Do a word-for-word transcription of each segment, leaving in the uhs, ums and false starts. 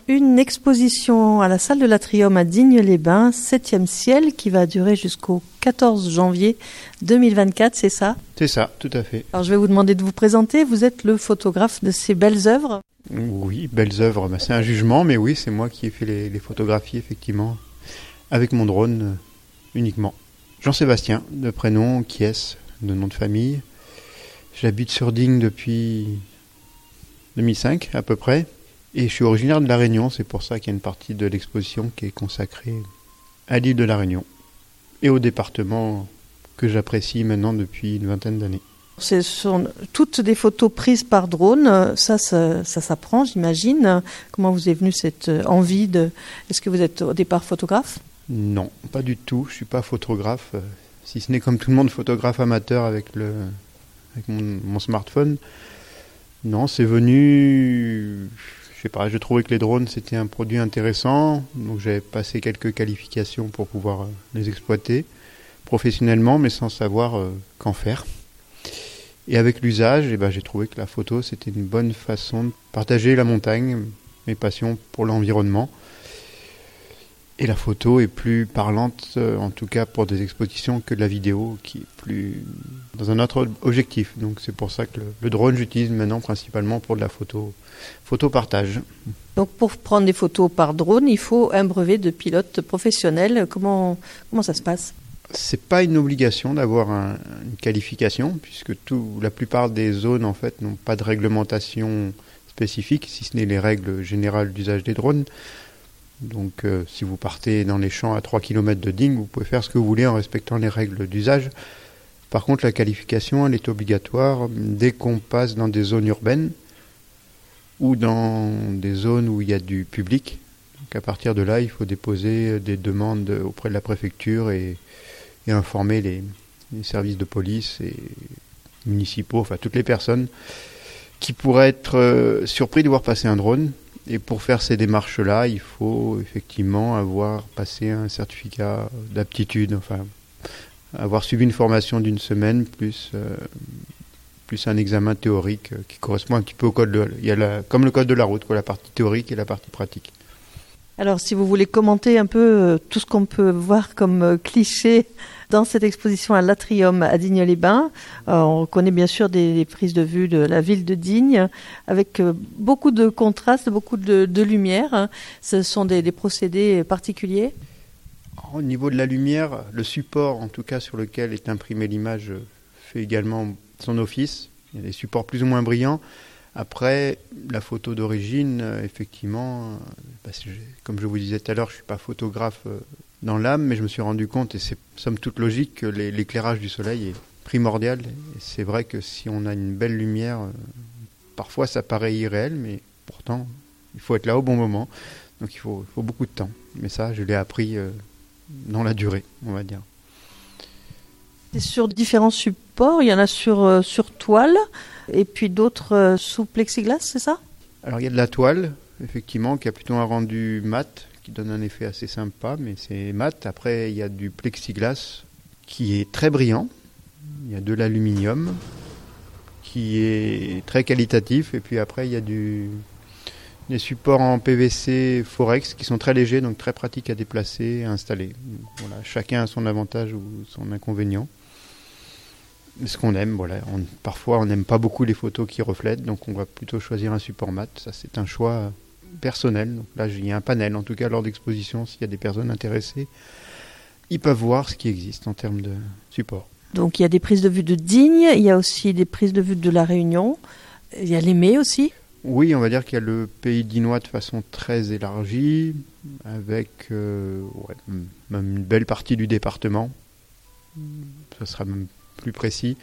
une exposition à la salle de l'Atrium à Digne-les-Bains, septième ciel, qui va durer jusqu'au quatorze janvier deux mille vingt-quatre, c'est ça ? C'est ça, tout à fait. Alors je vais vous demander de vous présenter, vous êtes le photographe de ces belles œuvres ? Oui, belles œuvres, bah, c'est un jugement, mais oui, c'est moi qui ai fait les, les photographies, effectivement, avec mon drone euh, uniquement. Jean-Sébastien, de prénom, Kies, de nom de famille. J'habite sur Digne depuis deux mille cinq, à peu près. Et je suis originaire de La Réunion, c'est pour ça qu'il y a une partie de l'exposition qui est consacrée à l'île de La Réunion et au département que j'apprécie maintenant depuis une vingtaine d'années. Ce sont toutes des photos prises par drone, ça, ça, ça s'apprend, j'imagine. Comment vous est venue cette envie de... Est-ce que vous êtes au départ photographe ? Non, pas du tout, je ne suis pas photographe, si ce n'est comme tout le monde photographe amateur avec, le, avec mon, mon smartphone. Non, c'est venu... Je sais pas, je trouvais que les drones c'était un produit intéressant, donc j'avais passé quelques qualifications pour pouvoir les exploiter professionnellement, mais sans savoir euh, qu'en faire. Et avec l'usage, eh ben, j'ai trouvé que la photo c'était une bonne façon de partager la montagne, mes passions pour l'environnement. Et la photo est plus parlante, en tout cas pour des expositions, que de la vidéo, qui est plus dans un autre objectif. Donc c'est pour ça que le, le drone, j'utilise maintenant principalement pour de la photo, photo partage. Donc pour prendre des photos par drone, il faut un brevet de pilote professionnel. Comment, comment ça se passe ? C'est pas une obligation d'avoir un, une qualification, puisque tout, la plupart des zones en fait n'ont pas de réglementation spécifique, si ce n'est les règles générales d'usage des drones. Donc euh, si vous partez dans les champs à trois kilomètres de Digne, vous pouvez faire ce que vous voulez en respectant les règles d'usage. Par contre, la qualification, elle est obligatoire dès qu'on passe dans des zones urbaines ou dans des zones où il y a du public. Donc à partir de là, il faut déposer des demandes auprès de la préfecture et, et informer les, les services de police et municipaux, enfin toutes les personnes qui pourraient être euh, surpris de voir passer un drone. Et pour faire ces démarches-là, il faut effectivement avoir passé un certificat d'aptitude, enfin avoir suivi une formation d'une semaine, plus, euh, plus un examen théorique euh, qui correspond un petit peu au code de, il y a la, comme le code de la route, quoi, la partie théorique et la partie pratique. Alors, si vous voulez commenter un peu euh, tout ce qu'on peut voir comme euh, cliché dans cette exposition à l'Atrium à Digne-les-Bains, euh, on reconnaît bien sûr des, des prises de vue de la ville de Digne, avec euh, beaucoup de contrastes, beaucoup de, de lumière. Ce sont des, des procédés particuliers ? Au niveau de la lumière, le support, en tout cas sur lequel est imprimée l'image, fait également son office. Il y a des supports plus ou moins brillants. Après, la photo d'origine, euh, effectivement, parce que comme je vous disais tout à l'heure, je ne suis pas photographe euh, dans l'âme, mais je me suis rendu compte, et c'est somme toute logique, que les, l'éclairage du soleil est primordial. Et c'est vrai que si on a une belle lumière, euh, parfois ça paraît irréel, mais pourtant, il faut être là au bon moment. Donc il faut, il faut beaucoup de temps. Mais ça, je l'ai appris euh, dans la durée, on va dire. C'est sur différents supports, il y en a sur, euh, sur toile, et puis d'autres euh, sous plexiglas, c'est ça ? Alors il y a de la toile, effectivement, qui a plutôt un rendu mat, qui donne un effet assez sympa, mais c'est mat. Après, il y a du plexiglas qui est très brillant. Il y a de l'aluminium qui est très qualitatif. Et puis après, il y a du, des supports en P V C Forex qui sont très légers, donc très pratiques à déplacer et à installer. Voilà, chacun a son avantage ou son inconvénient. Ce qu'on aime, voilà. On, parfois, on n'aime pas beaucoup les photos qui reflètent, donc on va plutôt choisir un support mat. Ça, c'est un choix personnel. Donc là, il y a un panel, en tout cas lors d'exposition, s'il y a des personnes intéressées, ils peuvent voir ce qui existe en termes de support. Donc il y a des prises de vue de Digne, il y a aussi des prises de vue de La Réunion, il y a l'Aimé aussi. Oui, on va dire qu'il y a le pays dinois de façon très élargie, avec euh, ouais, même une belle partie du département. Ça sera même plus précis.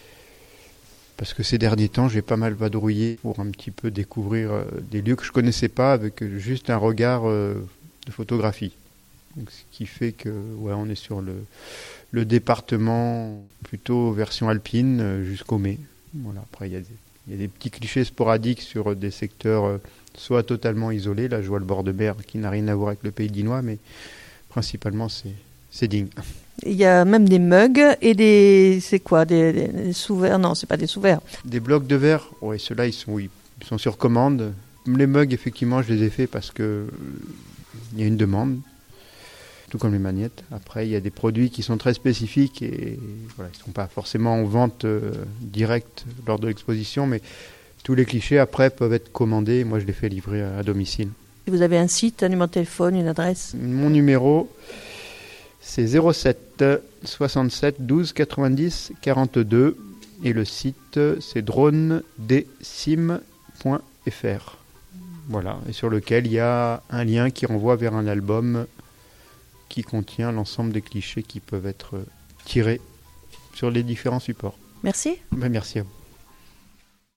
Parce que ces derniers temps, j'ai pas mal vadrouillé pour un petit peu découvrir euh, des lieux que je connaissais pas avec juste un regard euh, de photographie. Donc, ce qui fait que ouais, on est sur le, le département plutôt version alpine euh, jusqu'au mai. Voilà. Après, il y a des, il y a des petits clichés sporadiques sur des secteurs euh, soit totalement isolés. Là, je vois le bord de mer qui n'a rien à voir avec le pays dinois, mais principalement, c'est, c'est Digne. Il y a même des mugs et des... C'est quoi Des, des, des sous-verres Non, c'est pas des sous-verres. Des blocs de verre, oui, ceux-là, ils sont, oui, ils sont sur commande. les mugs, effectivement, je les ai faits parce que il y a une demande, tout comme les magnettes. Après, il y a des produits qui sont très spécifiques et voilà, ils ne sont pas forcément en vente euh, directe lors de l'exposition, mais tous les clichés, après, peuvent être commandés. Moi, je les fais livrer à, à domicile. Vous avez un site, un numéro de téléphone, une adresse? Mon numéro, c'est zéro sept soixante-sept douze quatre-vingt-dix quarante-deux et le site, c'est drone d sim point f r. Voilà, et sur lequel il y a un lien qui renvoie vers un album qui contient l'ensemble des clichés qui peuvent être tirés sur les différents supports. Merci. Ben, merci à vous.